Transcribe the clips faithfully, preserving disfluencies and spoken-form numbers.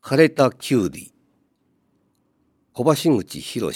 枯れたきゅうり。小橋口博。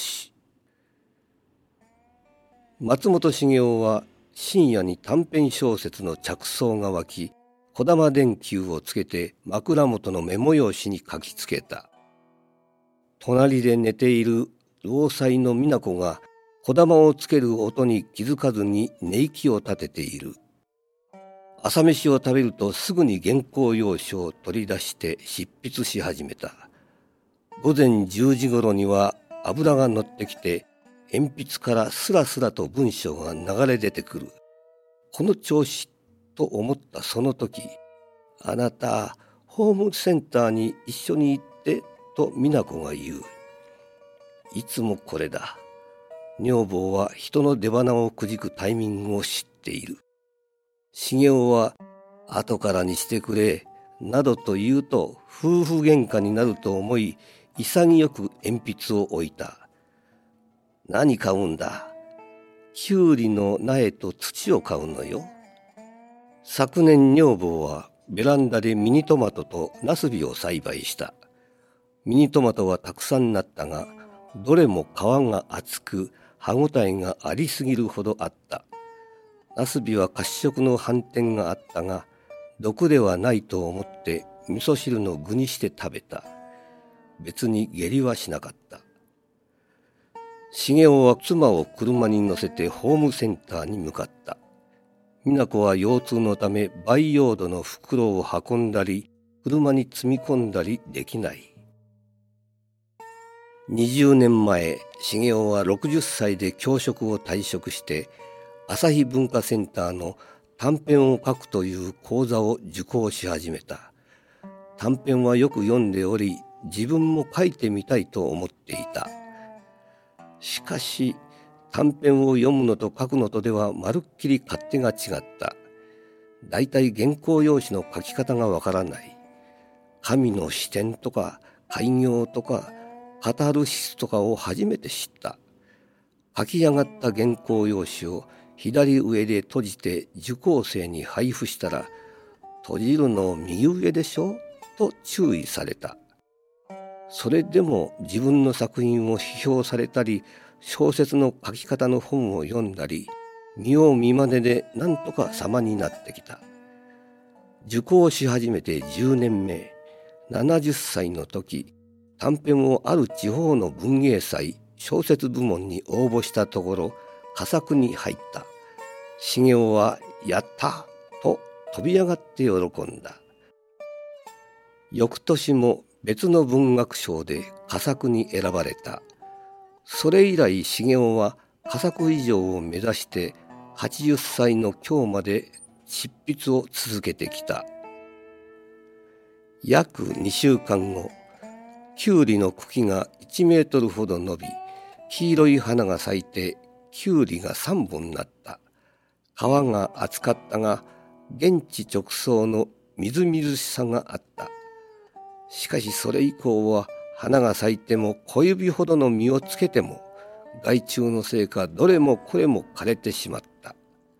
松本茂雄は深夜に短編小説の着想が湧き、小玉電球をつけて枕元のメモ用紙に書きつけた。隣で寝ている老妻の美奈子が小玉をつける音に気づかずに寝息を立てている。朝飯を食べるとすぐに原稿用紙を取り出して執筆し始めた。午前じゅうじごろには油が乗ってきて、鉛筆からスラスラと文章が流れ出てくる。この調子と思ったその時、あなたホームセンターに一緒に行ってと美奈子が言う。いつもこれだ。女房は人の出鼻をくじくタイミングを知っている。茂雄は後からにしてくれなどと言うと夫婦喧嘩になると思い、潔く鉛筆を置いた。何買うんだ。きゅうりの苗と土を買うのよ。昨年女房はベランダでミニトマトとナスビを栽培した。ミニトマトはたくさんなったが、どれも皮が厚く歯ごたえがありすぎるほどあった。ナスビは褐色の斑点があったが、毒ではないと思って味噌汁の具にして食べた。別に下痢はしなかった。茂雄は妻を車に乗せてホームセンターに向かった。美奈子は腰痛のため培養土の袋を運んだり、車に積み込んだりできない。にじゅうねんまえ、茂雄はろくじゅっさいで教職を退職して、朝日文化センターの短編を書くという講座を受講し始めた。短編はよく読んでおり、自分も書いてみたいと思っていた。しかし短編を読むのと書くのとではまるっきり勝手が違った。だいたい原稿用紙の書き方がわからない。神の視点とか開業とかカタルシスとかを初めて知った。書き上がった原稿用紙を左上で閉じて受講生に配布したら、閉じるの右上でしょと注意された。それでも自分の作品を批評されたり、小説の書き方の本を読んだり、見よう見まねでなんとか様になってきた。受講し始めてじゅうねんめ、ななじゅっさいの時、短編をある地方の文芸祭小説部門に応募したところ、佳作に入った。茂雄はやったと飛び上がって喜んだ。翌年も別の文学賞で佳作に選ばれた。それ以来茂雄は佳作以上を目指してはちじゅっさいの今日まで執筆を続けてきた。約にしゅうかんご、きゅうりの茎がいちメートルほど伸び、黄色い花が咲いてきゅうりがさんぼんなった。皮が厚かったが現地直送のみずみずしさがあった。しかしそれ以降は花が咲いても小指ほどの実をつけても害虫のせいかどれもこれも枯れてしまった。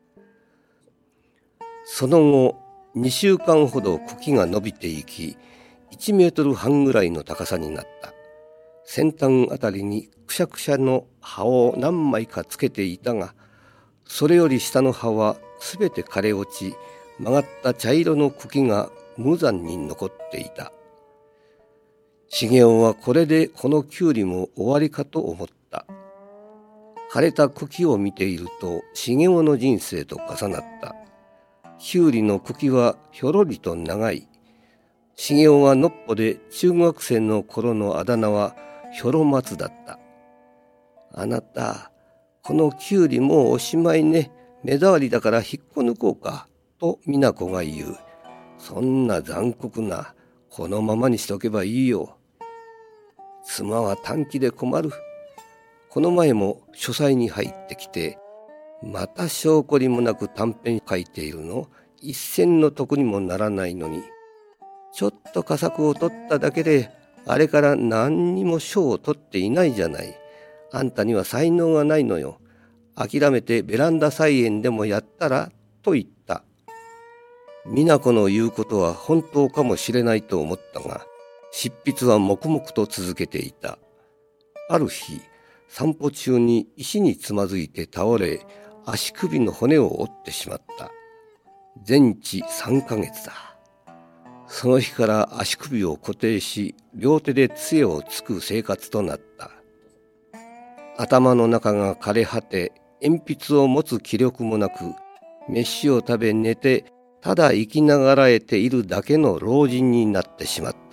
その後にしゅうかんほど茎が伸びていき、いちメートルはんぐらいの高さになった。先端あたりにくしゃくしゃの葉を何枚かつけていたが、それより下の葉はすべて枯れ落ち、曲がった茶色の茎が無残に残っていた。茂雄はこれでこのきゅうりも終わりかと思った。枯れた茎を見ていると茂雄の人生と重なった。きゅうりの茎はひょろりと長い。茂雄はのっぽで中学生の頃のあだ名はひょろ松だった。あなた、このきゅうりもうおしまいね。目障りだから引っこ抜こうか。と美奈子が言う。そんな残酷な、このままにしとけばいいよ。妻は短気で困る。この前も書斎に入ってきて、また証拠りもなく短編書いているの。一銭の得にもならないのに。ちょっと佳作を取っただけで、あれから何にも賞を取っていないじゃない。あんたには才能がないのよ。諦めてベランダ菜園でもやったらと言った。美奈子の言うことは本当かもしれないと思ったが、 執筆は黙々と続けていた。ある日、散歩中に石につまずいて倒れ、足首の骨を折ってしまった。全治さんかげつだ。その日から足首を固定し、両手で杖をつく生活となった。頭の中が枯れ果て、鉛筆を持つ気力もなく、飯を食べ寝て、ただ生きながらえているだけの老人になってしまった。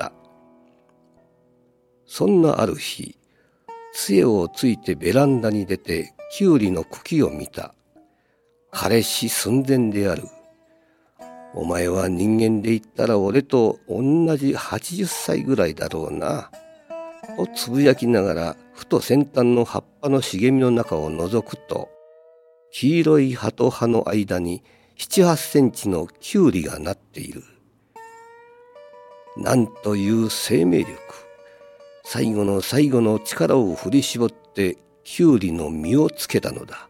そんなある日、杖をついてベランダに出てキュウリの茎を見た。枯れ死寸前である。お前は人間で言ったら俺と同じはちじゅっさいぐらいだろうな。とつぶやきながら、ふと先端の葉っぱの茂みの中を覗くと、黄色い葉と葉の間になな、はちセンチのキュウリがなっている。なんという生命力。最後の最後の力を振り絞ってキュウリの実をつけたのだ。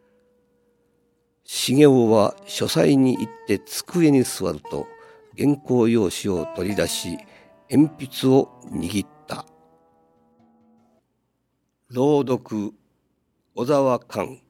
茂雄は書斎に行って机に座ると、原稿用紙を取り出し、鉛筆を握った。朗読、小沢寛。